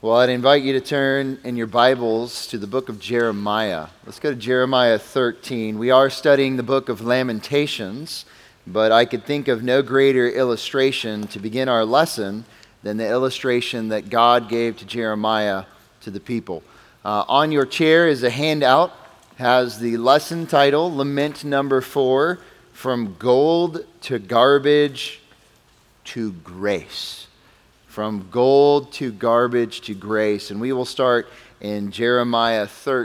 Well, I'd invite you to turn in your Bibles to the book of Jeremiah. Let's go to Jeremiah 13. We are studying the book of Lamentations, but I could think of no greater illustration to begin our lesson than the illustration that God gave to Jeremiah to the people. On your chair is a handout, has the lesson title, Lament number 4, From Gold to Garbage to Grace. From gold to garbage to grace. And we will start in Jeremiah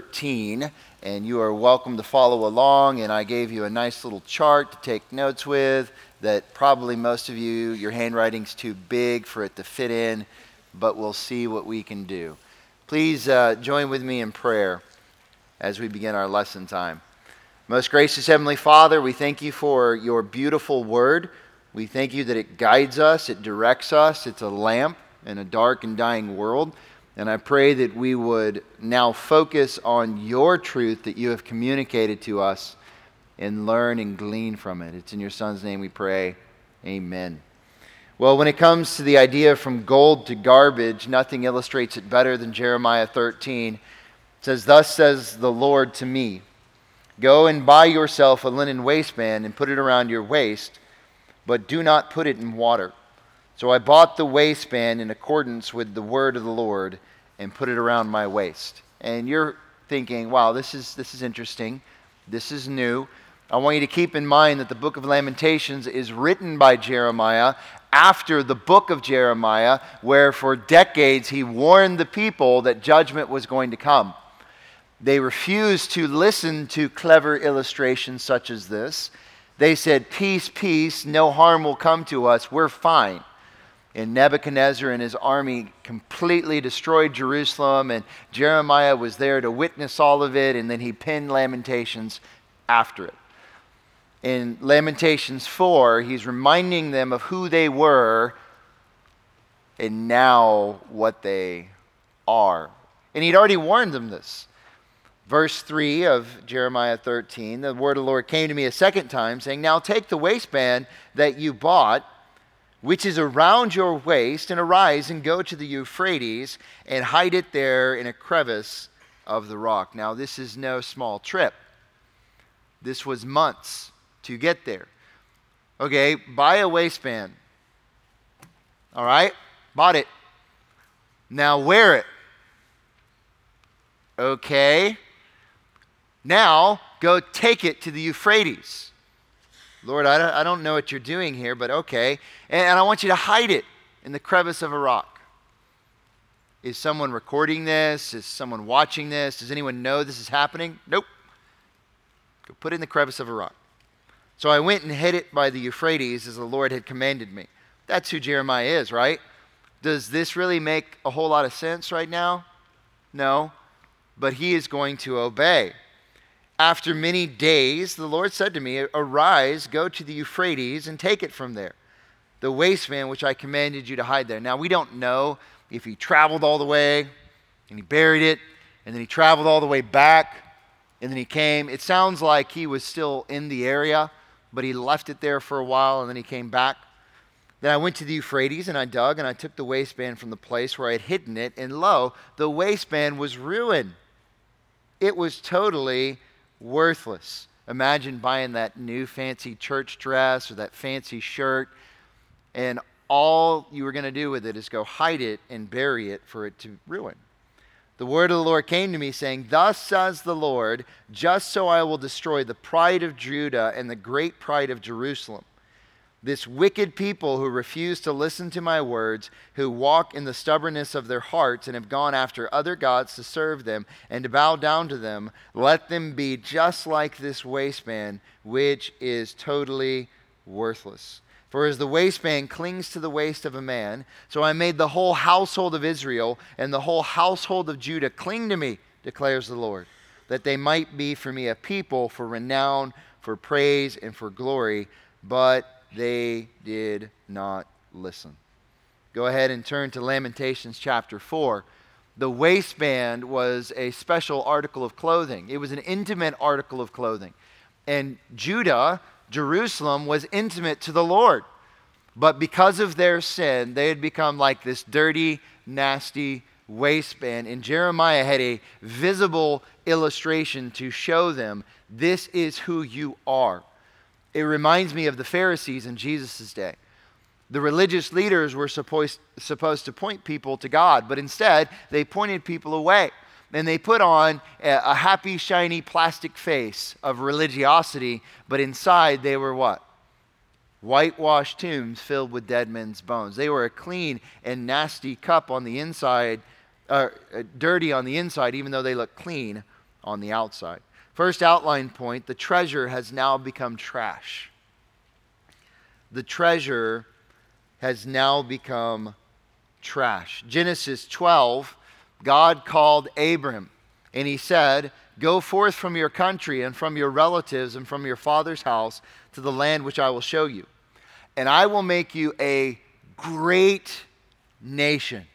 13. And you are welcome to follow along. And I gave you a nice little chart to take notes with that probably most of you, your handwriting's too big for it to fit in. But we'll see what we can do. Please join with me in prayer as we begin our lesson time. Most gracious Heavenly Father, we thank you for your beautiful word. We thank you that it guides us, it directs us, it's a lamp in a dark and dying world. And I pray that we would now focus on your truth that you have communicated to us and learn and glean from it. It's in your Son's name we pray. Amen. Well, when it comes to the idea from gold to garbage, nothing illustrates it better than Jeremiah 13. It says, "Thus says the Lord to me, go and buy yourself a linen waistband and put it around your waist, but do not put it in water. So I bought the waistband in accordance with the word of the Lord and put it around my waist." And you're thinking, wow, this is interesting. This is new. I want you to keep in mind that the book of Lamentations is written by Jeremiah after the book of Jeremiah, where for decades he warned the people that judgment was going to come. They refused to listen to clever illustrations such as this. They said, peace, peace, no harm will come to us, we're fine. And Nebuchadnezzar and his army completely destroyed Jerusalem, and Jeremiah was there to witness all of it, and then he penned Lamentations after it. In Lamentations 4, he's reminding them of who they were and now what they are. And he'd already warned them this. Verse 3 of Jeremiah 13, the word of the Lord came to me a second time, saying, now take the waistband that you bought, which is around your waist, and arise and go to the Euphrates and hide it there in a crevice of the rock. Now this is no small trip. This was months to get there. Okay, buy a waistband. All right, bought it. Now wear it. Okay. Now, go take it to the Euphrates. Lord, I don't know what you're doing here, but okay. And I want you to hide it in the crevice of a rock. Is someone recording this? Is someone watching this? Does anyone know this is happening? Nope. Go put it in the crevice of a rock. So I went and hid it by the Euphrates as the Lord had commanded me. That's who Jeremiah is, right? Does this really make a whole lot of sense right now? No. But he is going to obey. After many days, the Lord said to me, arise, go to the Euphrates, and take it from there, the waistband which I commanded you to hide there. Now, we don't know if he traveled all the way, and he buried it, and then he traveled all the way back, and then he came. It sounds like he was still in the area, but he left it there for a while, and then he came back. Then I went to the Euphrates, and I dug, and I took the waistband from the place where I had hidden it, and lo, the waistband was ruined. It was totally worthless. Imagine buying that new fancy church dress or that fancy shirt, and all you were going to do with it is go hide it and bury it for it to ruin. The word of the Lord came to me saying, thus says the Lord, just so I will destroy the pride of Judah and the great pride of Jerusalem. This wicked people who refuse to listen to my words, who walk in the stubbornness of their hearts and have gone after other gods to serve them and to bow down to them, let them be just like this waistband, which is totally worthless. For as the waistband clings to the waist of a man, so I made the whole household of Israel and the whole household of Judah cling to me, declares the Lord, that they might be for me a people for renown, for praise, and for glory, but they did not listen. Go ahead and turn to Lamentations chapter 4. The waistband was a special article of clothing. It was an intimate article of clothing. And Judah, Jerusalem, was intimate to the Lord. But because of their sin, they had become like this dirty, nasty waistband. And Jeremiah had a visible illustration to show them, this is who you are. It reminds me of the Pharisees in Jesus' day. The religious leaders were supposed to point people to God, but instead they pointed people away. And they put on a happy, shiny plastic face of religiosity, but inside they were what? Whitewashed tombs filled with dead men's bones. They were a clean and nasty cup on the inside, dirty on the inside, even though they look clean on the outside. First outline point, the treasure has now become trash. The treasure has now become trash. Genesis 12, God called Abram, and he said, "Go forth from your country and from your relatives and from your father's house to the land which I will show you. And I will make you a great nation.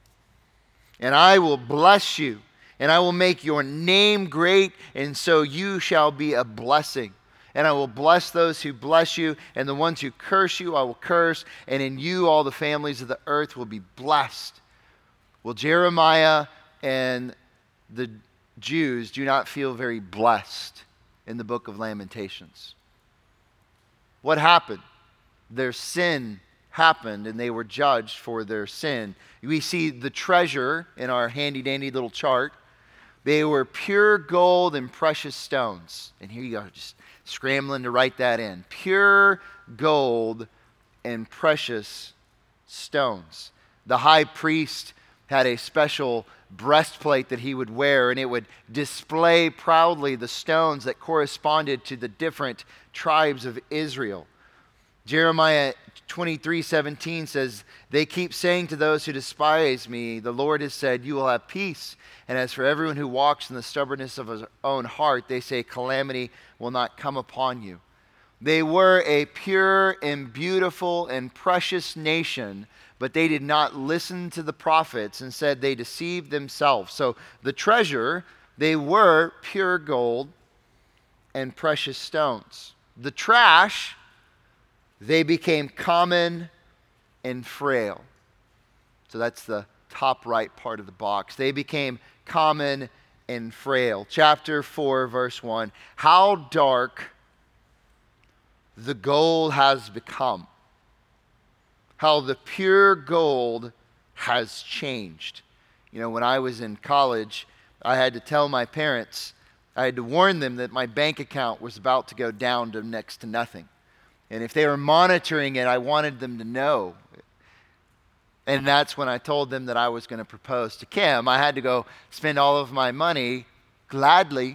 And I will bless you, and I will make your name great, and so you shall be a blessing. And I will bless those who bless you, and the ones who curse you I will curse, and in you all the families of the earth will be blessed." Well, Jeremiah and the Jews do not feel very blessed in the book of Lamentations. What happened? Their sin happened, and they were judged for their sin. We see the treasure in our handy-dandy little chart. They were pure gold and precious stones. And here you go, just scrambling to write that in. Pure gold and precious stones. The high priest had a special breastplate that he would wear, and it would display proudly the stones that corresponded to the different tribes of Israel. Jeremiah 23:17 says, "They keep saying to those who despise me, the Lord has said, you will have peace. And as for everyone who walks in the stubbornness of his own heart, they say calamity will not come upon you." They were a pure and beautiful and precious nation, but they did not listen to the prophets, and said they deceived themselves. So the treasure, they were pure gold and precious stones. The trash, they became common and frail. So that's the top right part of the box. They became common and frail. Chapter 4, verse 1. How dark the gold has become. How the pure gold has changed. You know, when I was in college, I had to tell my parents, I had to warn them that my bank account was about to go down to next to nothing. And if they were monitoring it, I wanted them to know. And that's when I told them that I was going to propose to Kim. I had to go spend all of my money gladly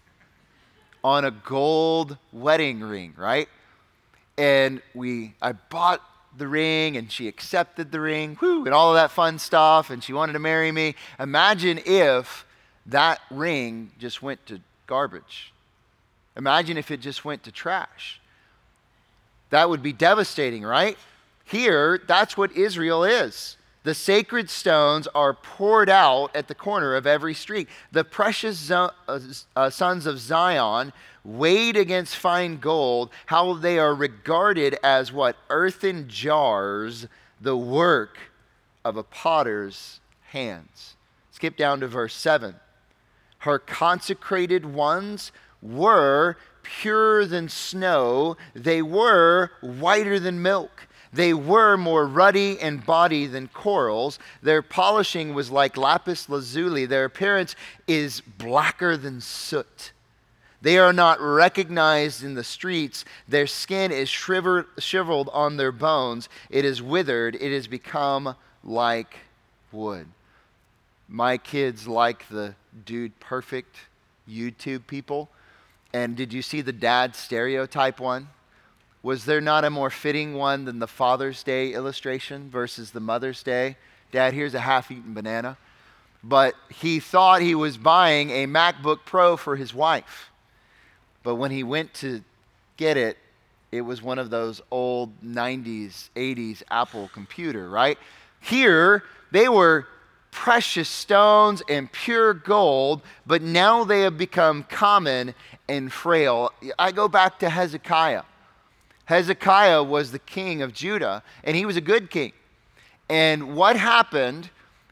on a gold wedding ring, right? And I bought the ring, and she accepted the ring, and all of that fun stuff, and she wanted to marry me. Imagine if that ring just went to garbage. Imagine if it just went to trash. That would be devastating, right? Here, that's what Israel is. The sacred stones are poured out at the corner of every street. The precious sons of Zion, weighed against fine gold, how they are regarded as what? Earthen jars, the work of a potter's hands. Skip down to verse 7. Her consecrated ones were purer than snow. They were whiter than milk. They were more ruddy in body than corals. Their polishing was like lapis lazuli. Their appearance is blacker than soot. They are not recognized in the streets. Their skin is shriveled on their bones. It is withered. It has become like wood. My kids like the Dude Perfect YouTube people. And did you see the dad stereotype one? Was there not a more fitting one than the Father's Day illustration versus the Mother's Day? Dad, here's a half-eaten banana. But he thought he was buying a MacBook Pro for his wife. But when he went to get it, it was one of those old 90s, 80s Apple computer, right? Here, they were precious stones and pure gold, but now they have become common and frail. I go back to Hezekiah. Hezekiah was the king of Judah, and he was a good king. And what happened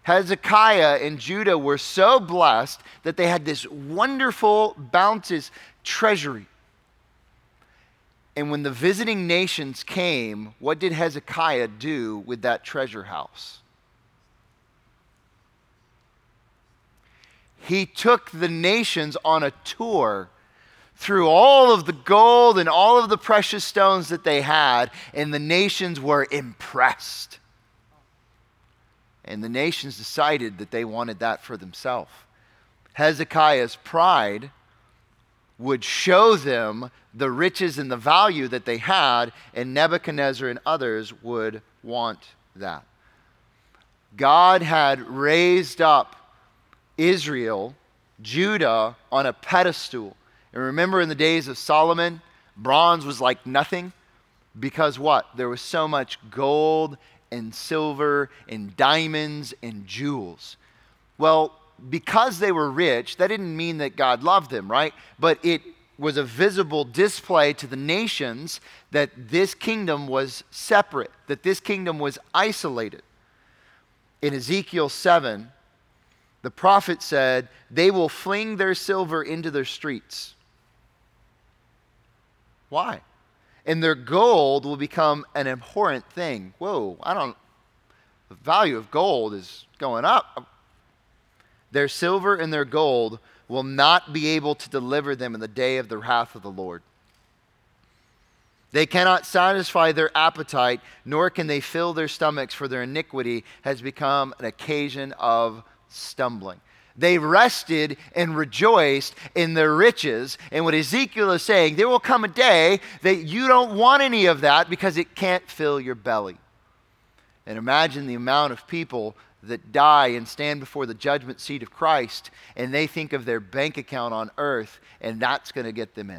Hezekiah and Judah were so blessed that they had this wonderful, bounteous treasury. And when the visiting nations came, what did Hezekiah do with that treasure house? He took the nations on a tour through all of the gold and all of the precious stones that they had, and the nations were impressed. And the nations decided that they wanted that for themselves. Hezekiah's pride would show them the riches and the value that they had, and Nebuchadnezzar and others would want that. God had raised up Israel, Judah, on a pedestal. And remember in the days of Solomon, bronze was like nothing because what? There was so much gold and silver and diamonds and jewels. Well, because they were rich, that didn't mean that God loved them, right? But it was a visible display to the nations that this kingdom was separate, that this kingdom was isolated. In Ezekiel 7, the prophet said, they will fling their silver into their streets. Why? And their gold will become an abhorrent thing. Whoa, the value of gold is going up. Their silver and their gold will not be able to deliver them in the day of the wrath of the Lord. They cannot satisfy their appetite, nor can they fill their stomachs, for their iniquity has become an occasion of stumbling. They rested and rejoiced in their riches. And what Ezekiel is saying, there will come a day that you don't want any of that because it can't fill your belly. And imagine the amount of people that die and stand before the judgment seat of Christ, and they think of their bank account on earth, and that's going to get them in.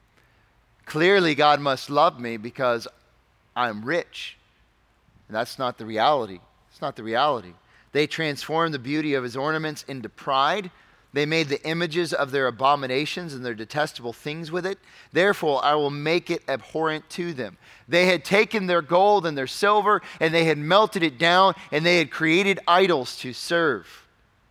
Clearly, God must love me because I'm rich. And that's not the reality. It's not the reality. They transformed the beauty of his ornaments into pride. They made the images of their abominations and their detestable things with it. Therefore, I will make it abhorrent to them. They had taken their gold and their silver, and they had melted it down, and they had created idols to serve.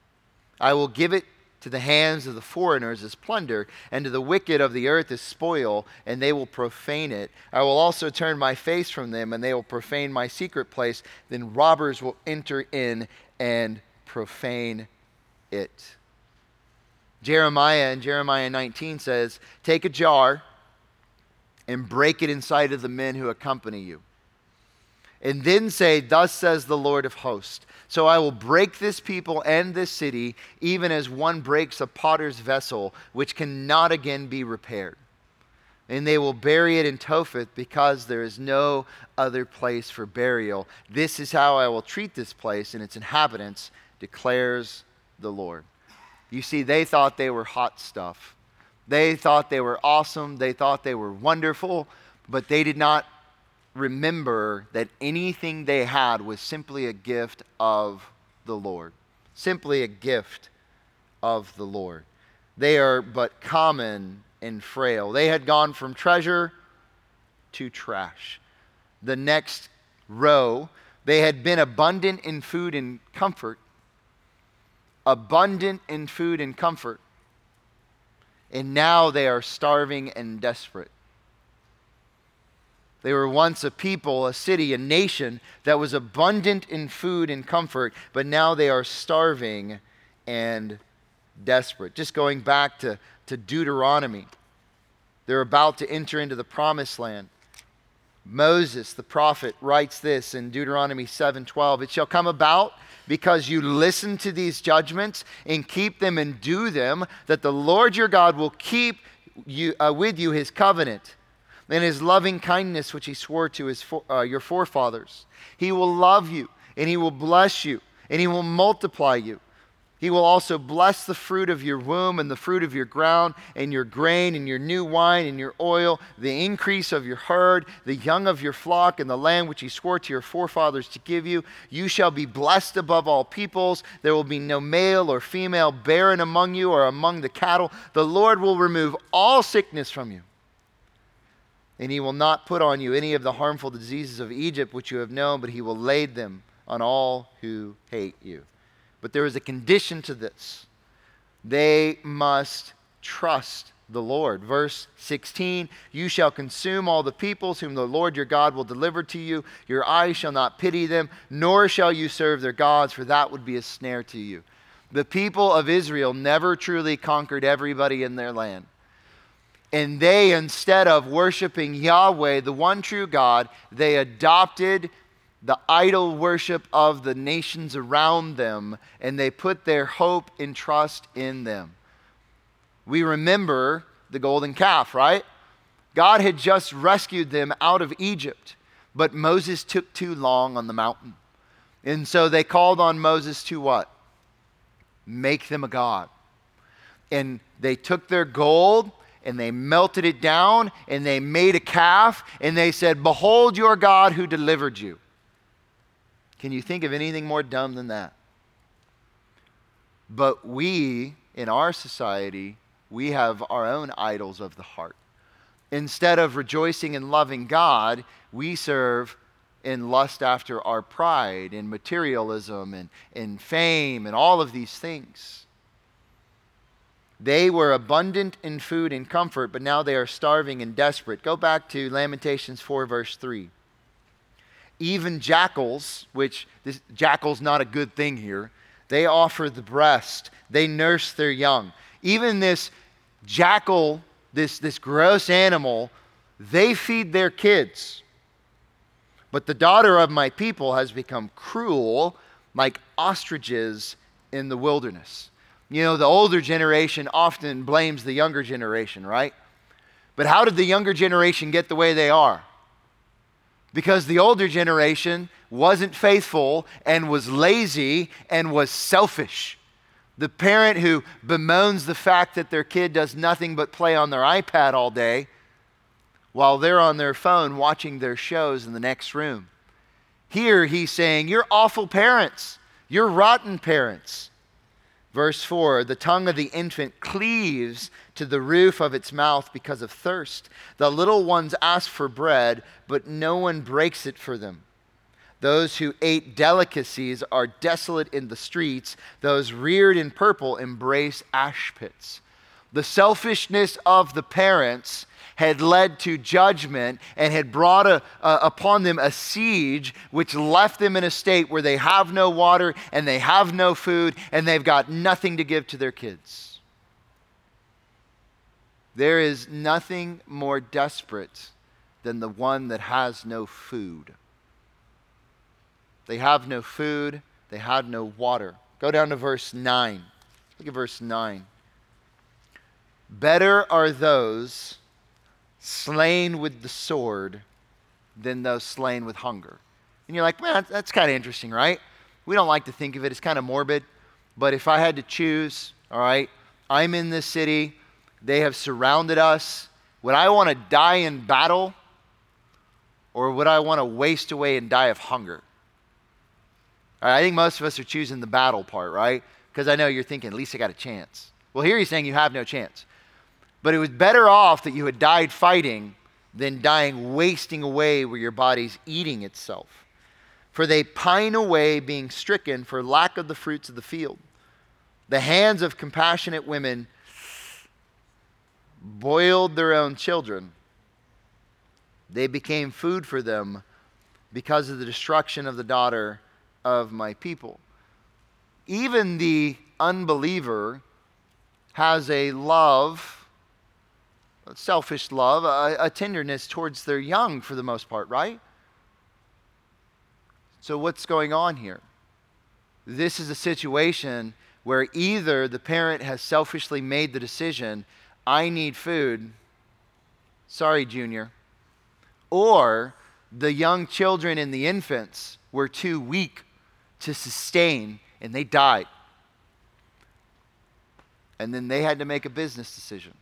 I will give it to the hands of the foreigners as plunder, and to the wicked of the earth as spoil, and they will profane it. I will also turn my face from them, and they will profane my secret place. Then robbers will enter in and profane it. Jeremiah in Jeremiah 19 says, take a jar and break it inside of the men who accompany you. And then say, thus says the Lord of hosts. So I will break this people and this city, even as one breaks a potter's vessel, which cannot again be repaired. And they will bury it in Topheth, because there is no other place for burial. This is how I will treat this place and its inhabitants, declares the Lord. You see, they thought they were hot stuff. They thought they were awesome. They thought they were wonderful, but they did not remember that anything they had was simply a gift of the Lord. Simply a gift of the Lord. They are but common and frail. They had gone from treasure to trash. The next row, they had been abundant in food and comfort. Abundant in food and comfort. And now they are starving and desperate. They were once a people, a city, a nation that was abundant in food and comfort, but now they are starving and desperate. Just going back to Deuteronomy. They're about to enter into the promised land. Moses, the prophet, writes this in Deuteronomy 7:12. It shall come about, because you listen to these judgments and keep them and do them, that the Lord your God will keep you, with you his covenant and his loving kindness which he swore to your forefathers. He will love you, and he will bless you, and he will multiply you. He will also bless the fruit of your womb and the fruit of your ground and your grain and your new wine and your oil, the increase of your herd, the young of your flock, and the land which he swore to your forefathers to give you. You shall be blessed above all peoples. There will be no male or female barren among you or among the cattle. The Lord will remove all sickness from you. And he will not put on you any of the harmful diseases of Egypt which you have known, but he will lay them on all who hate you. But there was a condition to this. They must trust the Lord. Verse 16, you shall consume all the peoples whom the Lord your God will deliver to you. Your eyes shall not pity them, nor shall you serve their gods, for that would be a snare to you. The people of Israel never truly conquered everybody in their land. And they, instead of worshiping Yahweh, the one true God, they adopted the idol worship of the nations around them, and they put their hope and trust in them. We remember the golden calf, right? God had just rescued them out of Egypt, but Moses took too long on the mountain. And so they called on Moses to what? Make them a god. And they took their gold and they melted it down and they made a calf and they said, behold your God who delivered you. Can you think of anything more dumb than that? But we, in our society, we have our own idols of the heart. Instead of rejoicing and loving God, we serve in lust after our pride, in materialism, and in fame, and all of these things. They were abundant in food and comfort, but now they are starving and desperate. Go back to Lamentations 4, verse 3. Even jackals, which jackal's not a good thing here, they offer the breast. They nurse their young. Even this jackal, this gross animal, they feed their kids. But the daughter of my people has become cruel like ostriches in the wilderness. You know, the older generation often blames the younger generation, right? But how did the younger generation get the way they are? Because the older generation wasn't faithful and was lazy and was selfish. The parent who bemoans the fact that their kid does nothing but play on their iPad all day while they're on their phone watching their shows in the next room. Here he's saying, you're awful parents. You're rotten parents. Verse 4, the tongue of the infant cleaves to the roof of its mouth because of thirst. The little ones ask for bread, but no one breaks it for them. Those who ate delicacies are desolate in the streets. Those reared in purple embrace ash pits. The selfishness of the parents had led to judgment and had brought upon them a siege which left them in a state where they have no water and they have no food and they've got nothing to give to their kids. There is nothing more desperate than the one that has no food. They have no food, they have no water. Go down to verse 9. Look at verse 9. Better are those slain with the sword than those slain with hunger. And you're like, man, that's kind of interesting, right? We don't like to think of it. It's kind of morbid. But if I had to choose, all right, I'm in this city. They have surrounded us. Would I want to die in battle? Or would I want to waste away and die of hunger? All right, I think most of us are choosing the battle part, right? Because I know you're thinking, at least I got a chance. Well, here he's saying you have no chance. But it was better off that you had died fighting than dying wasting away where your body's eating itself. For they pine away being stricken for lack of the fruits of the field. The hands of compassionate women boiled their own children. They became food for them because of the destruction of the daughter of my people. Even the unbeliever has a love, a selfish love, a tenderness towards their young for the most part, right? So what's going on here? This is a situation where either the parent has selfishly made the decision, I need food, sorry, Junior, or the young children and the infants were too weak to sustain and they died. And then they had to make a business decision.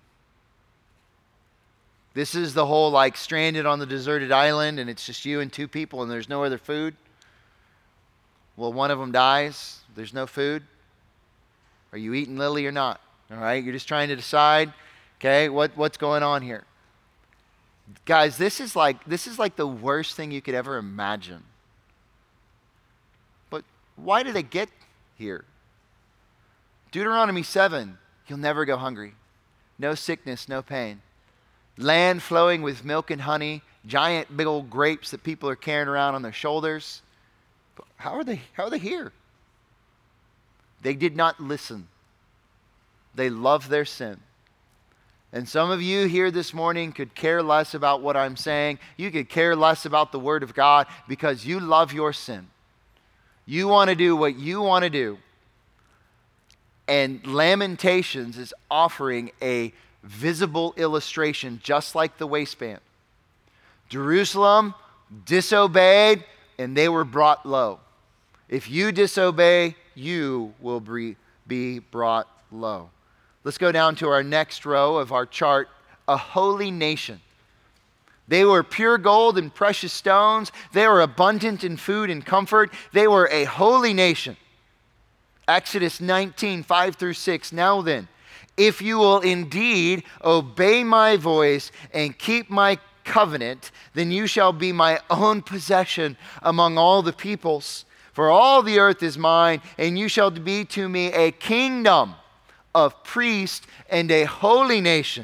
This is the whole like stranded on the deserted island and it's just you and two people and there's no other food. Well, one of them dies. There's no food. Are you eating Lily or not? All right, you're just trying to decide, okay, what's going on here? Guys, this is like the worst thing you could ever imagine. But why did they get here? Deuteronomy 7, you'll never go hungry. No sickness, no pain. Land flowing with milk and honey, giant big old grapes that people are carrying around on their shoulders. But how are they here? They did not listen. They love their sin. And some of you here this morning could care less about what I'm saying. You could care less about the Word of God because you love your sin. You want to do what you want to do. And Lamentations is offering a visible illustration just like the waistband. Jerusalem disobeyed and they were brought low. If you disobey, you will be brought low. Let's go down to our next row of our chart, a holy nation. They were pure gold and precious stones. They were abundant in food and comfort. They were a holy nation. Exodus 19, 5 through 6. Now then, if you will indeed obey my voice and keep my covenant, then you shall be my own possession among all the peoples. For all the earth is mine, and you shall be to me a kingdom of priests and a holy nation.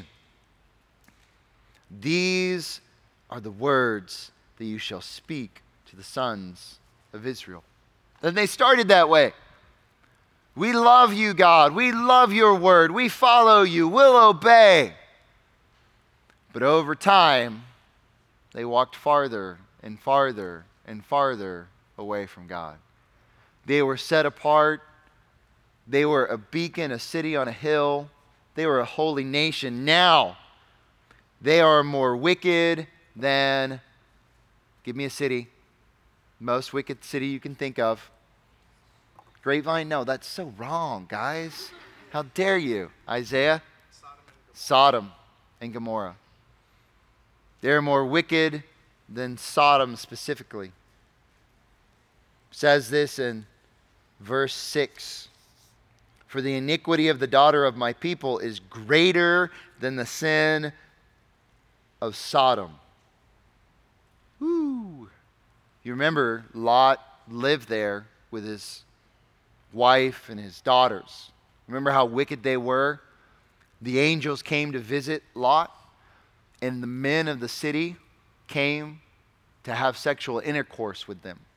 These are the words that you shall speak to the sons of Israel. And they started that way. We love you, God. We love your word. We follow you. We'll obey. But over time, they walked farther and farther and farther away from God. They were set apart. They were a beacon, a city on a hill. They were a holy nation. Now, they are more wicked than, give me a city, most wicked city you can think of. Grapevine? No, that's so wrong, guys. How dare you? Isaiah? Sodom and Gomorrah. They're more wicked than Sodom specifically. It says this in verse 6. For the iniquity of the daughter of my people is greater than the sin of Sodom. Woo! You remember Lot lived there with his wife and his daughters. Remember how wicked they were? The angels came to visit Lot, and the men of the city came to have sexual intercourse with them.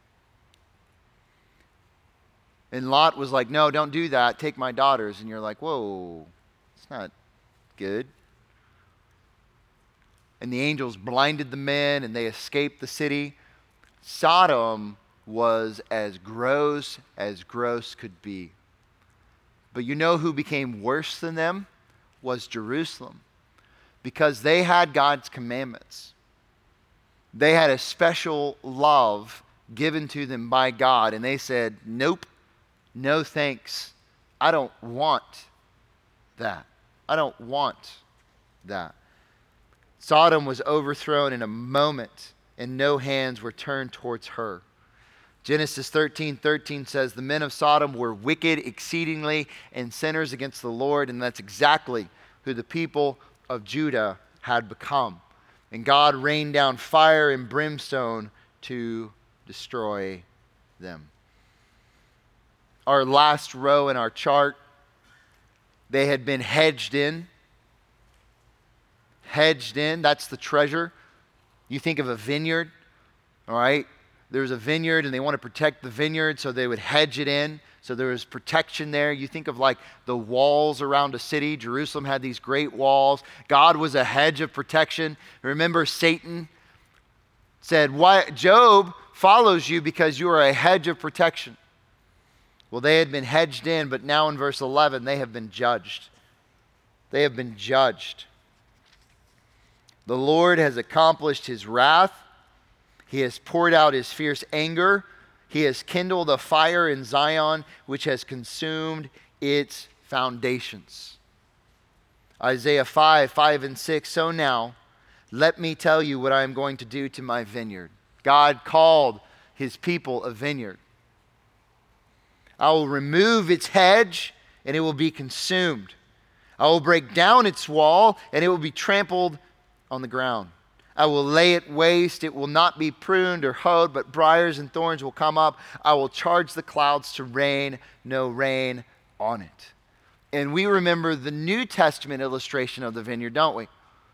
And Lot was like, no, don't do that. Take my daughters. And you're like, whoa, it's not good. And the angels blinded the men and they escaped the city. Sodom was as gross could be. But you know who became worse than them? Was Jerusalem. Because they had God's commandments. They had a special love given to them by God. And they said, nope. No thanks. I don't want that. I don't want that. Sodom was overthrown in a moment, and no hands were turned towards her. Genesis 13:13 says, the men of Sodom were wicked exceedingly and sinners against the Lord, and that's exactly who the people of Judah had become. And God rained down fire and brimstone to destroy them. Our last row in our chart, they had been hedged in. Hedged in, that's the treasure. You think of a vineyard, all right? There's a vineyard and they want to protect the vineyard, so they would hedge it in. So there was protection there. You think of like the walls around a city. Jerusalem had these great walls. God was a hedge of protection. Remember, Satan said, "Why Job follows you because you are a hedge of protection." Well, they had been hedged in, but now in verse 11, they have been judged. They have been judged. The Lord has accomplished his wrath. He has poured out his fierce anger. He has kindled a fire in Zion, which has consumed its foundations. Isaiah 5 and 6, so now, let me tell you what I am going to do to my vineyard. God called his people a vineyard. I will remove its hedge, and it will be consumed. I will break down its wall, and it will be trampled on the ground. I will lay it waste. It will not be pruned or hoed, but briars and thorns will come up. I will charge the clouds to rain, no rain on it. And we remember the New Testament illustration of the vineyard, don't we?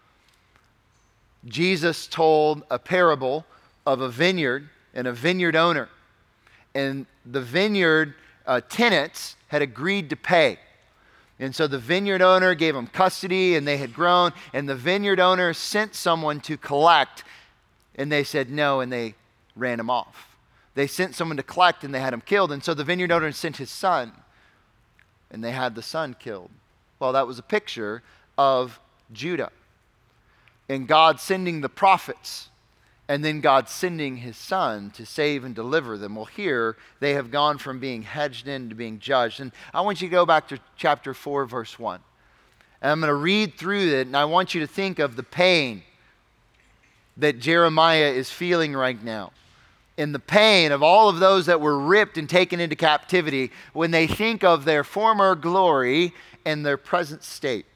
Jesus told a parable of a vineyard and a vineyard owner. And the vineyard tenants had agreed to pay. And so the vineyard owner gave them custody, and they had grown. And the vineyard owner sent someone to collect, and they said no, and they ran him off. They sent someone to collect, and they had him killed. And so the vineyard owner sent his son, and they had the son killed. Well, that was a picture of Judah. And God sending the prophets, and then God sending his son to save and deliver them. Well, here they have gone from being hedged in to being judged. And I want you to go back to chapter 4, verse 1. And I'm going to read through it, and I want you to think of the pain that Jeremiah is feeling right now. In the pain of all of those that were ripped and taken into captivity when they think of their former glory and their present state.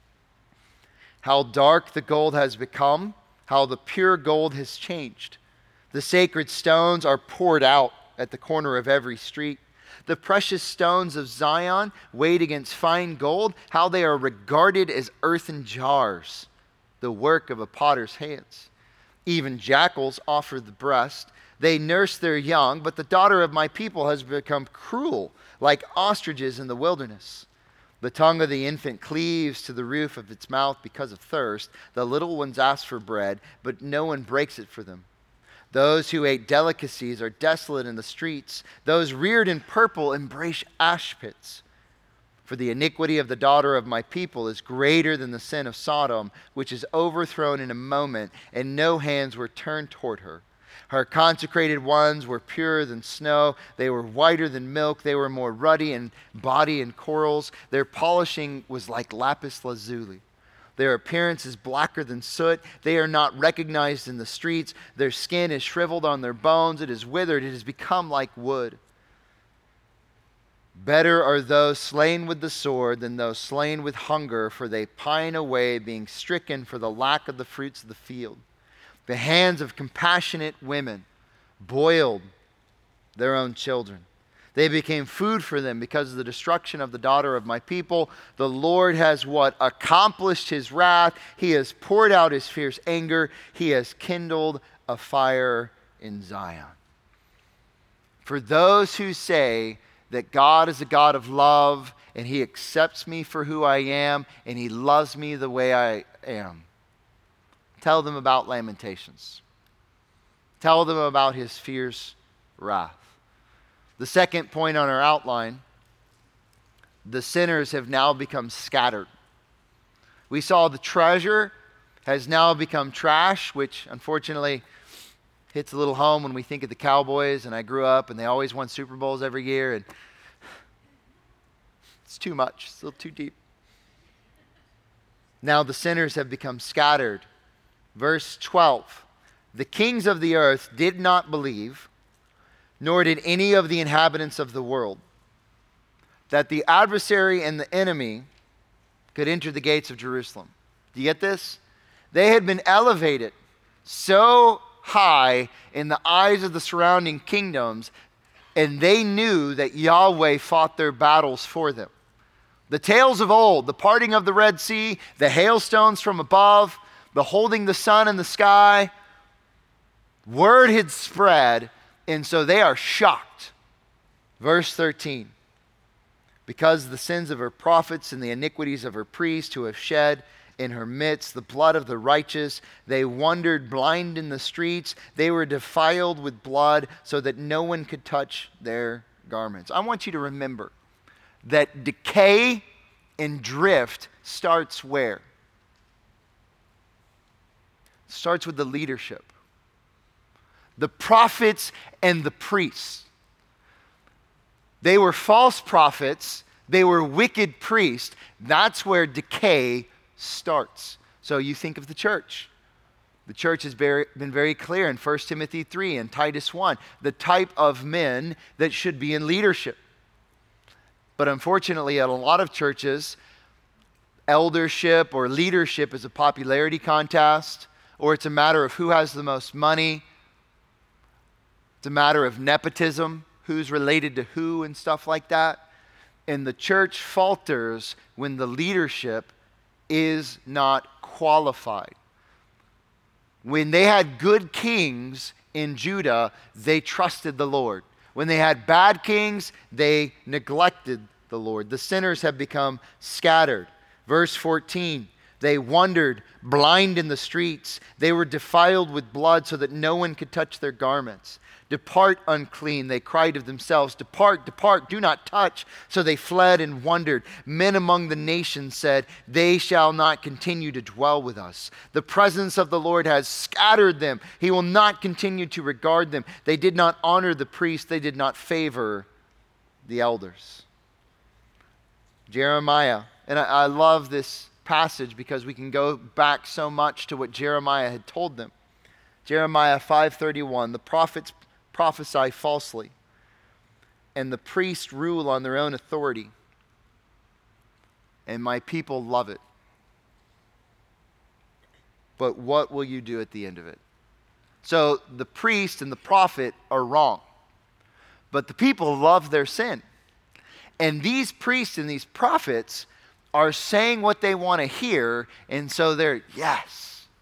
How dark the gold has become, how the pure gold has changed. The sacred stones are poured out at the corner of every street. The precious stones of Zion, weighed against fine gold, how they are regarded as earthen jars, the work of a potter's hands. Even jackals offer the breast. They nurse their young, but the daughter of my people has become cruel, like ostriches in the wilderness. The tongue of the infant cleaves to the roof of its mouth because of thirst. The little ones ask for bread, but no one breaks it for them. Those who ate delicacies are desolate in the streets. Those reared in purple embrace ash pits. For the iniquity of the daughter of my people is greater than the sin of Sodom, which is overthrown in a moment, and no hands were turned toward her. Her consecrated ones were purer than snow. They were whiter than milk. They were more ruddy in body and corals. Their polishing was like lapis lazuli. Their appearance is blacker than soot. They are not recognized in the streets. Their skin is shriveled on their bones. It is withered. It has become like wood. Better are those slain with the sword than those slain with hunger, for they pine away, being stricken for the lack of the fruits of the field. The hands of compassionate women boiled their own children. They became food for them because of the destruction of the daughter of my people. The Lord has what? Accomplished his wrath. He has poured out his fierce anger. He has kindled a fire in Zion. For those who say that God is a God of love and he accepts me for who I am and he loves me the way I am, tell them about Lamentations. Tell them about his fierce wrath. The second point on our outline, the sinners have now become scattered. We saw the treasure has now become trash, which unfortunately hits a little home when we think of the Cowboys, and I grew up and they always won Super Bowls every year, and it's too much, it's a little too deep. Now the sinners have become scattered. Verse 12, the kings of the earth did not believe, nor did any of the inhabitants of the world, that the adversary and the enemy could enter the gates of Jerusalem. Do you get this? They had been elevated so high in the eyes of the surrounding kingdoms, and they knew that Yahweh fought their battles for them. The tales of old, the parting of the Red Sea, the hailstones from above, the holding the sun in the sky, word had spread, and so they are shocked. Verse 13, because of the sins of her prophets and the iniquities of her priests who have shed in her midst the blood of the righteous, they wandered blind in the streets. They were defiled with blood so that no one could touch their garments. I want you to remember that decay and drift starts where? It starts with the leadership. The prophets and the priests. They were false prophets. They were wicked priests. That's where decay starts. So you think of the church. The church has been very clear in 1 Timothy 3 and Titus 1, the type of men that should be in leadership. But unfortunately, at a lot of churches, eldership or leadership is a popularity contest, or it's a matter of who has the most money. It's a matter of nepotism, who's related to who and stuff like that. And the church falters when the leadership is not qualified. When they had good kings in Judah, they trusted the Lord. When they had bad kings, they neglected the Lord. The sinners have become scattered. Verse 14, they wandered blind in the streets. They were defiled with blood so that no one could touch their garments. Depart, unclean, they cried of themselves. Depart, depart, do not touch. So they fled and wandered. Men among the nations said, they shall not continue to dwell with us. The presence of the Lord has scattered them. He will not continue to regard them. They did not honor the priest. They did not favor the elders. Jeremiah, and I love this passage because we can go back so much to what Jeremiah had told them. Jeremiah 5:31, the prophets prophesy falsely, and the priests rule on their own authority, and my people love it. But what will you do at the end of it? So the priest and the prophet are wrong, but the people love their sin. And these priests and these prophets are saying what they want to hear, and so they're, yes.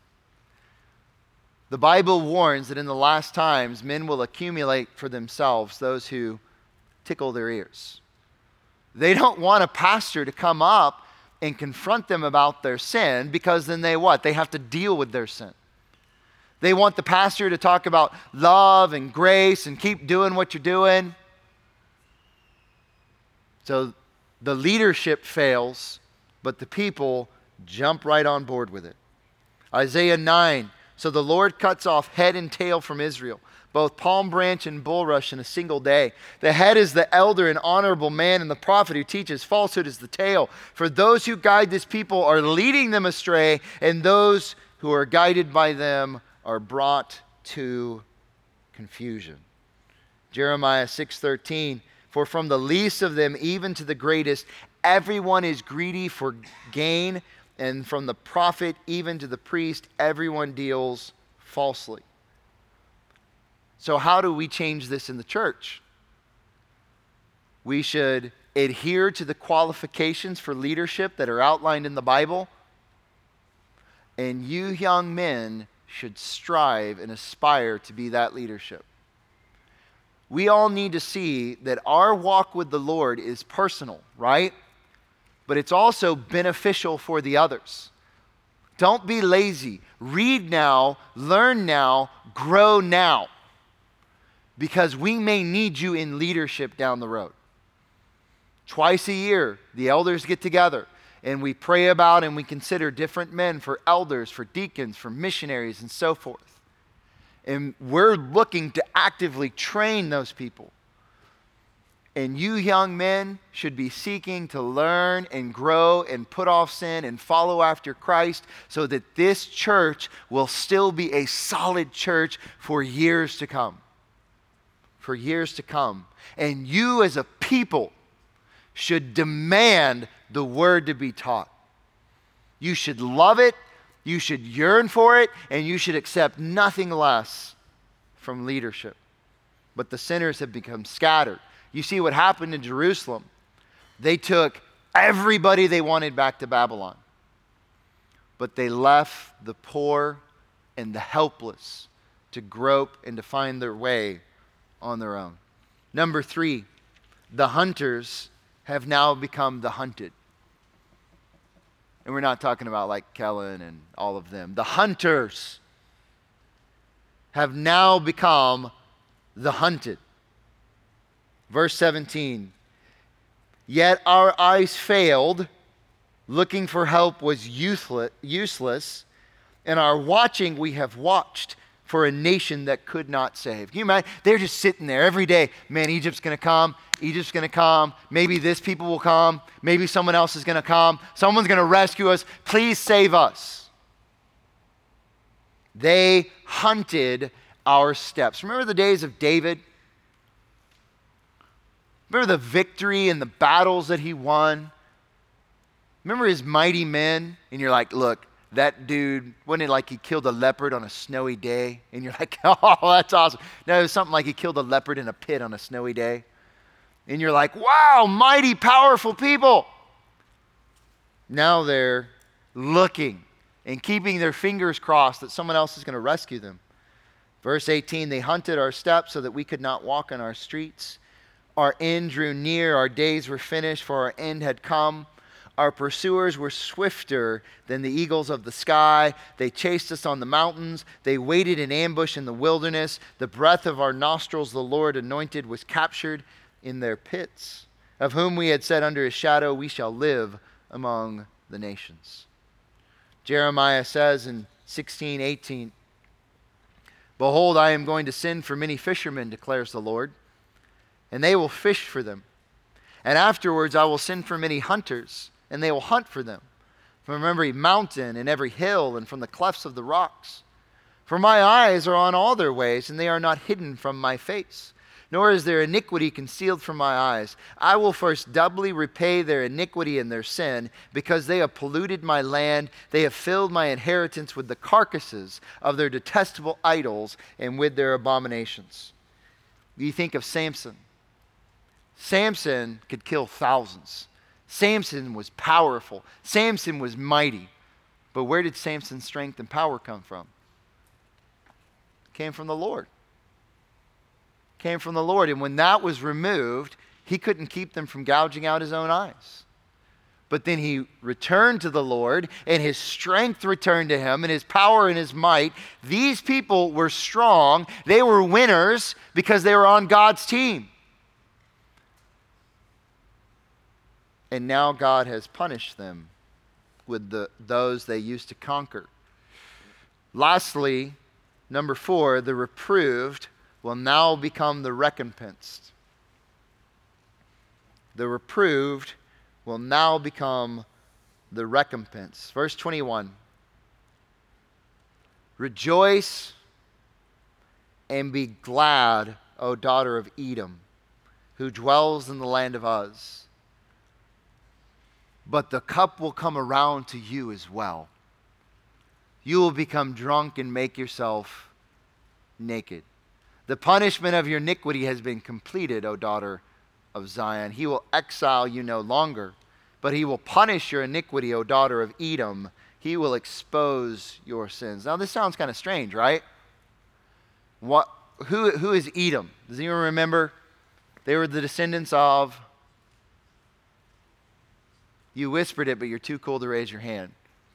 The Bible warns that in the last times, men will accumulate for themselves those who tickle their ears. They don't want a pastor to come up and confront them about their sin, because then they what? They have to deal with their sin. They want the pastor to talk about love and grace and keep doing what you're doing. So the leadership fails, but the people jump right on board with it. Isaiah 9, so the Lord cuts off head and tail from Israel, both palm branch and bulrush in a single day. The head is the elder and honorable man, and the prophet who teaches falsehood is the tail. For those who guide this people are leading them astray, and those who are guided by them are brought to confusion. Jeremiah 6:13, for from the least of them even to the greatest, everyone is greedy for gain, and from the prophet even to the priest, everyone deals falsely. So how do we change this in the church? We should adhere to the qualifications for leadership that are outlined in the Bible, and you young men should strive and aspire to be that leadership. We all need to see that our walk with the Lord is personal, right? But it's also beneficial for the others. Don't be lazy. Read now, learn now, grow now. Because we may need you in leadership down the road. Twice a year, the elders get together and we pray about and we consider different men for elders, for deacons, for missionaries, and so forth. And we're looking to actively train those people. And you young men should be seeking to learn and grow and put off sin and follow after Christ so that this church will still be a solid church for years to come. For years to come. And you as a people should demand the word to be taught. You should love it, you should yearn for it, and you should accept nothing less from leadership. But the sinners have become scattered. You see what happened in Jerusalem. They took everybody they wanted back to Babylon. But they left the poor and the helpless to grope and to find their way on their own. Number 3, the hunters have now become the hunted. And we're not talking about like Kellen and all of them. The hunters have now become the hunted. Verse 17, yet our eyes failed, looking for help was useless, and our watching we have watched for a nation that could not save. Can you imagine? They're just sitting there every day. Man, Egypt's going to come. Egypt's going to come. Maybe this people will come. Maybe someone else is going to come. Someone's going to rescue us. Please save us. They hunted our steps. Remember the days of David? Remember the victory and the battles that he won? Remember his mighty men? And you're like, look, that dude, wasn't it like he killed a leopard on a snowy day? And you're like, oh, that's awesome. No, it was something like he killed a leopard in a pit on a snowy day. And you're like, wow, mighty, powerful people. Now they're looking and keeping their fingers crossed that someone else is going to rescue them. Verse 18, they hunted our steps so that we could not walk on our streets. Our end drew near, our days were finished, for our end had come. Our pursuers were swifter than the eagles of the sky. They chased us on the mountains. They waited in ambush in the wilderness. The breath of our nostrils, the Lord anointed, was captured in their pits, of whom we had said under his shadow, we shall live among the nations. Jeremiah says in 16:18, behold, I am going to send for many fishermen, declares the Lord, and they will fish for them. And afterwards I will send for many hunters, and they will hunt for them, from every mountain and every hill and from the clefts of the rocks. For my eyes are on all their ways, and they are not hidden from my face, nor is their iniquity concealed from my eyes. I will first doubly repay their iniquity and their sin, because they have polluted my land. They have filled my inheritance with the carcasses of their detestable idols and with their abominations. You think of Samson. Samson could kill thousands. Samson was powerful. Samson was mighty. But where did Samson's strength and power come from? It came from the Lord. It came from the Lord. And when that was removed, he couldn't keep them from gouging out his own eyes. But then he returned to the Lord, and his strength returned to him, and his power and his might. These people were strong. They were winners because they were on God's team. And now God has punished them with those they used to conquer. Lastly, number 4, the reproved will now become the recompensed. The reproved will now become the recompense. Verse 21. Rejoice and be glad, O daughter of Edom, who dwells in the land of Uz. But the cup will come around to you as well. You will become drunk and make yourself naked. The punishment of your iniquity has been completed, O daughter of Zion. He will exile you no longer, but he will punish your iniquity, O daughter of Edom. He will expose your sins. Now this sounds kind of strange, right? Who is Edom? Does anyone remember? They were the descendants of... You whispered it, but you're too cool to raise your hand.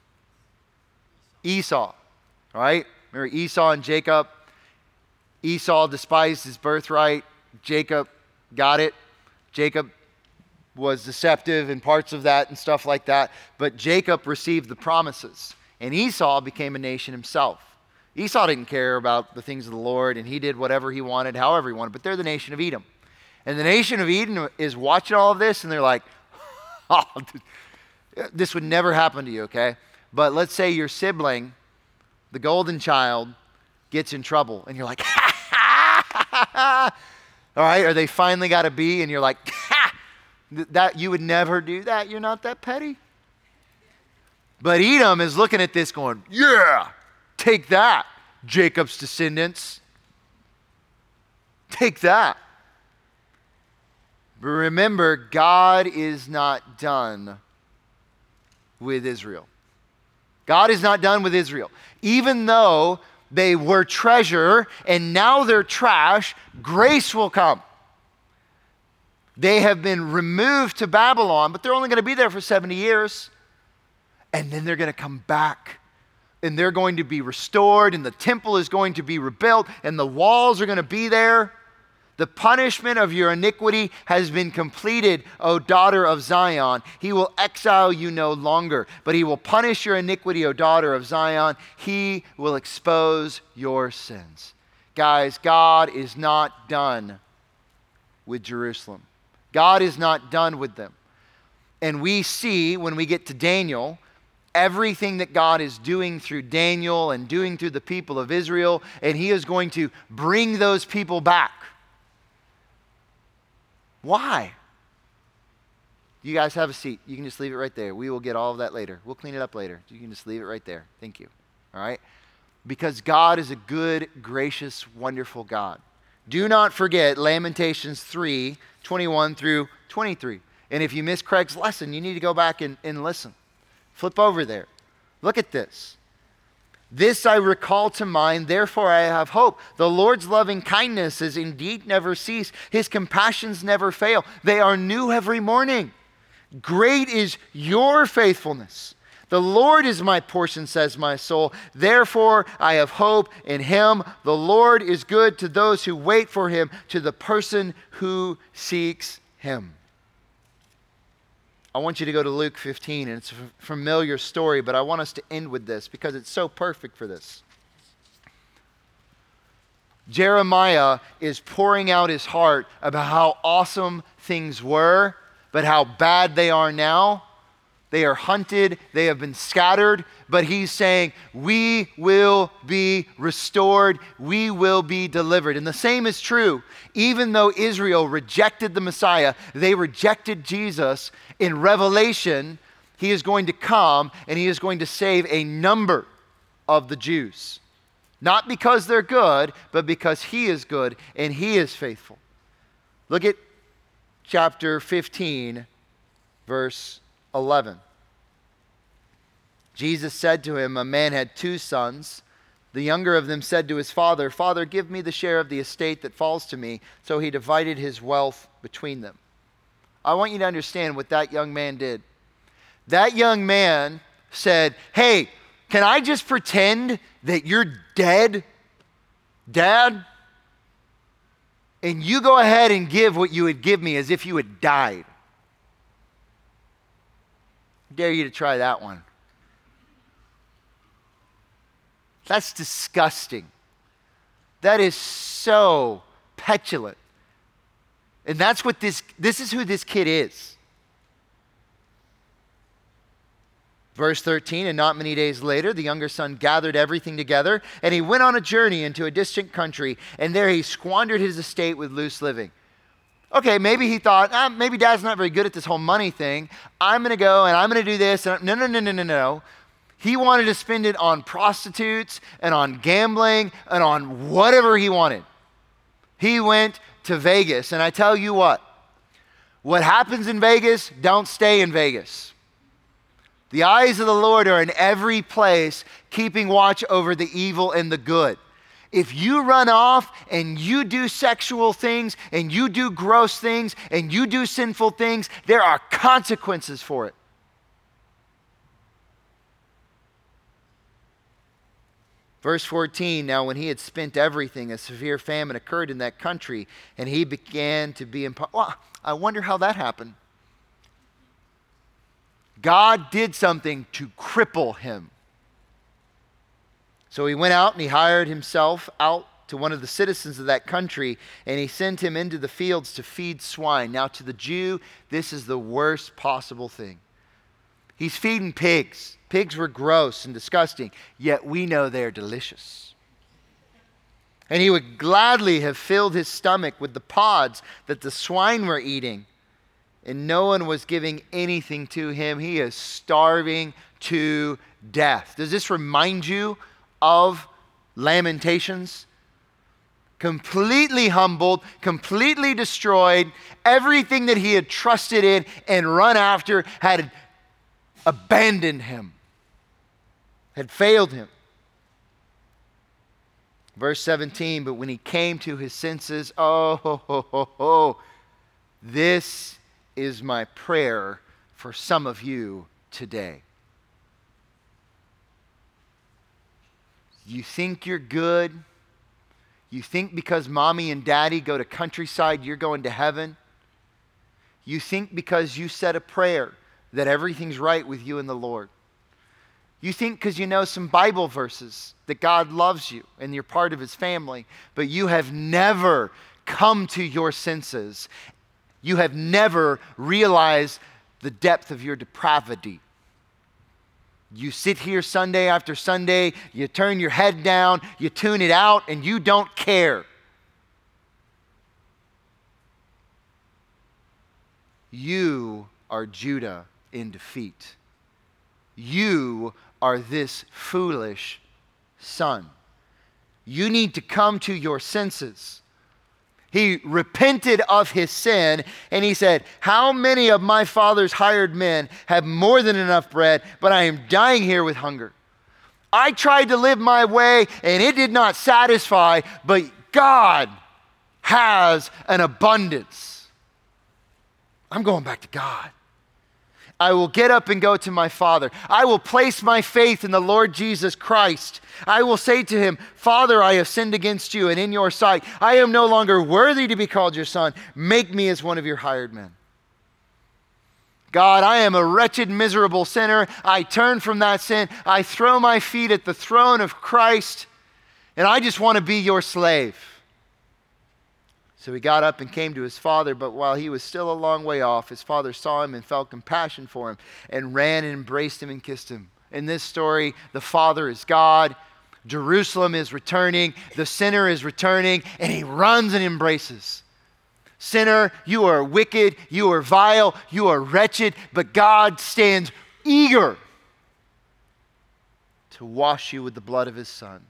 Esau, right? Remember Esau and Jacob? Esau despised his birthright. Jacob got it. Jacob was deceptive in parts of that and stuff like that. But Jacob received the promises. And Esau became a nation himself. Esau didn't care about the things of the Lord, and he did whatever he wanted, however he wanted. But they're the nation of Edom. And the nation of Edom is watching all of this, and they're like, oh, this would never happen to you, okay? But let's say your sibling, the golden child, gets in trouble, and you're like, ha, ha, ha, ha. All right, or they finally got a B, and you're like, ha, that you would never do that. You're not that petty. But Edom is looking at this going, yeah, take that, Jacob's descendants. Take that. But remember, God is not done with Israel. God is not done with Israel. Even though they were treasure and now they're trash, grace will come. They have been removed to Babylon, but they're only going to be there for 70 years. And then they're going to come back. And they're going to be restored, and the temple is going to be rebuilt, and the walls are going to be there. The punishment of your iniquity has been completed, O daughter of Zion. He will exile you no longer, but he will punish your iniquity, O daughter of Zion. He will expose your sins. Guys, God is not done with Jerusalem. God is not done with them. And we see when we get to Daniel, everything that God is doing through Daniel and doing through the people of Israel, and he is going to bring those people back. Why? You guys have a seat. You can just leave it right there. We will get all of that later. We'll clean it up later. You can just leave it right there. Thank you. All right? Because God is a good, gracious, wonderful God. Do not forget Lamentations 3:21 through 23. And if you missed Craig's lesson, you need to go back and listen. Flip over there. Look at this. This I recall to mind, therefore I have hope. The Lord's loving kindnesses indeed never cease. His compassions never fail. They are new every morning. Great is your faithfulness. The Lord is my portion, says my soul. Therefore I have hope in him. The Lord is good to those who wait for him, to the person who seeks him. I want you to go to Luke 15, and it's a familiar story, but I want us to end with this because it's so perfect for this. Jeremiah is pouring out his heart about how awesome things were, but how bad they are now. They are hunted, they have been scattered, but he's saying, we will be restored, we will be delivered. And the same is true. Even though Israel rejected the Messiah, they rejected Jesus, in Revelation, he is going to come and he is going to save a number of the Jews. Not because they're good, but because he is good and he is faithful. Look at chapter 15, verse 11. Jesus said to him, a man had 2 sons. The younger of them said to his father, Father, give me the share of the estate that falls to me. So he divided his wealth between them. I want you to understand what that young man did. That young man said, hey, can I just pretend that you're dead, Dad? And you go ahead and give what you would give me as if you had died. I dare you to try that one. That's disgusting. That is so petulant. And that's what this is who this kid is. Verse 13, and not many days later, the younger son gathered everything together, and he went on a journey into a distant country, and there he squandered his estate with loose living. Okay, maybe he thought, maybe Dad's not very good at this whole money thing. I'm going to go and I'm going to do this. No. He wanted to spend it on prostitutes and on gambling and on whatever he wanted. He went to Vegas, and I tell you what happens in Vegas, don't stay in Vegas. The eyes of the Lord are in every place, keeping watch over the evil and the good. If you run off and you do sexual things and you do gross things and you do sinful things, there are consequences for it. Verse 14, now when he had spent everything, a severe famine occurred in that country, and he began to be well, I wonder how that happened. God did something to cripple him. So he went out and he hired himself out to one of the citizens of that country, and he sent him into the fields to feed swine. Now to the Jew, this is the worst possible thing. He's feeding pigs. Pigs were gross and disgusting, yet we know they're delicious. And he would gladly have filled his stomach with the pods that the swine were eating, and no one was giving anything to him. He is starving to death. Does this remind you of Lamentations? Completely humbled, completely destroyed, everything that he had trusted in and run after had abandoned him, had failed him. Verse 17, but when he came to his senses, this is my prayer for some of you today. You think you're good? You think because mommy and daddy go to Countryside, you're going to heaven? You think because you said a prayer that everything's right with you and the Lord? You think because you know some Bible verses that God loves you and you're part of his family, but you have never come to your senses. You have never realized the depth of your depravity. You sit here Sunday after Sunday, you turn your head down, you tune it out, and you don't care. You are Judah in defeat. You are this foolish son. You need to come to your senses. He repented of his sin, and he said, how many of my father's hired men have more than enough bread, but I am dying here with hunger? I tried to live my way, and it did not satisfy, but God has an abundance. I'm going back to God. I will get up and go to my Father. I will place my faith in the Lord Jesus Christ. I will say to him, Father, I have sinned against you and in your sight. I am no longer worthy to be called your son. Make me as one of your hired men. God, I am a wretched, miserable sinner. I turn from that sin. I throw my feet at the throne of Christ, and I just want to be your slave. So he got up and came to his father, but while he was still a long way off, his father saw him and felt compassion for him and ran and embraced him and kissed him. In this story, the Father is God, Jerusalem is returning, the sinner is returning, and he runs and embraces. Sinner, you are wicked, you are vile, you are wretched, but God stands eager to wash you with the blood of his Son,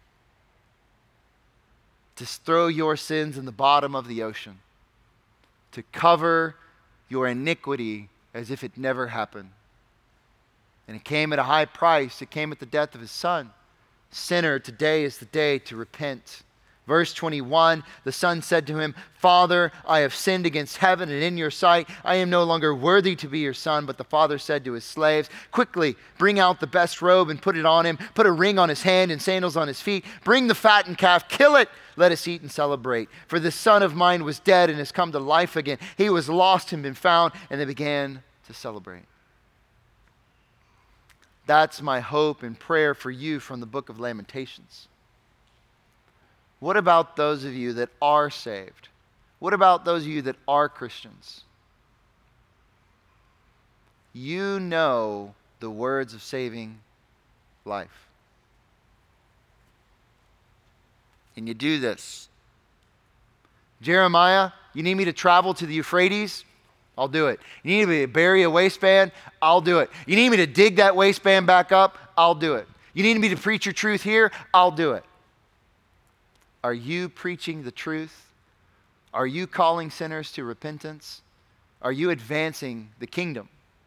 to throw your sins in the bottom of the ocean, to cover your iniquity as if it never happened. And it came at a high price. It came at the death of his Son. Sinner, today is the day to repent. Verse 21, the son said to him, Father, I have sinned against heaven and in your sight. I am no longer worthy to be your son. But the father said to his slaves, quickly bring out the best robe and put it on him. Put a ring on his hand and sandals on his feet. Bring the fattened calf, kill it. Let us eat and celebrate. For this son of mine was dead and has come to life again. He was lost and been found. And they began to celebrate. That's my hope and prayer for you from the book of Lamentations. What about those of you that are saved? What about those of you that are Christians? You know the words of saving life. And you do this. Jeremiah, you need me to travel to the Euphrates? I'll do it. You need me to bury a waistband? I'll do it. You need me to dig that waistband back up? I'll do it. You need me to preach your truth here? I'll do it. Are you preaching the truth? Are you calling sinners to repentance? Are you advancing the kingdom?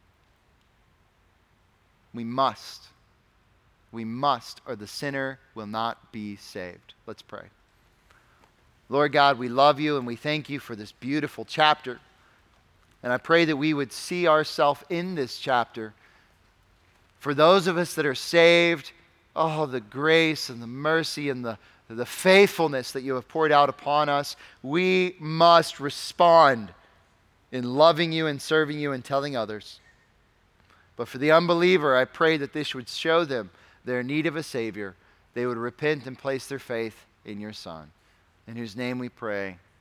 We must. We must, or the sinner will not be saved. Let's pray. Lord God, we love you and we thank you for this beautiful chapter. And I pray that we would see ourselves in this chapter. For those of us that are saved, oh, the grace and the mercy and the faithfulness that you have poured out upon us, we must respond in loving you and serving you and telling others. But for the unbeliever, I pray that this would show them their need of a Savior. They would repent and place their faith in your Son, in whose name we pray.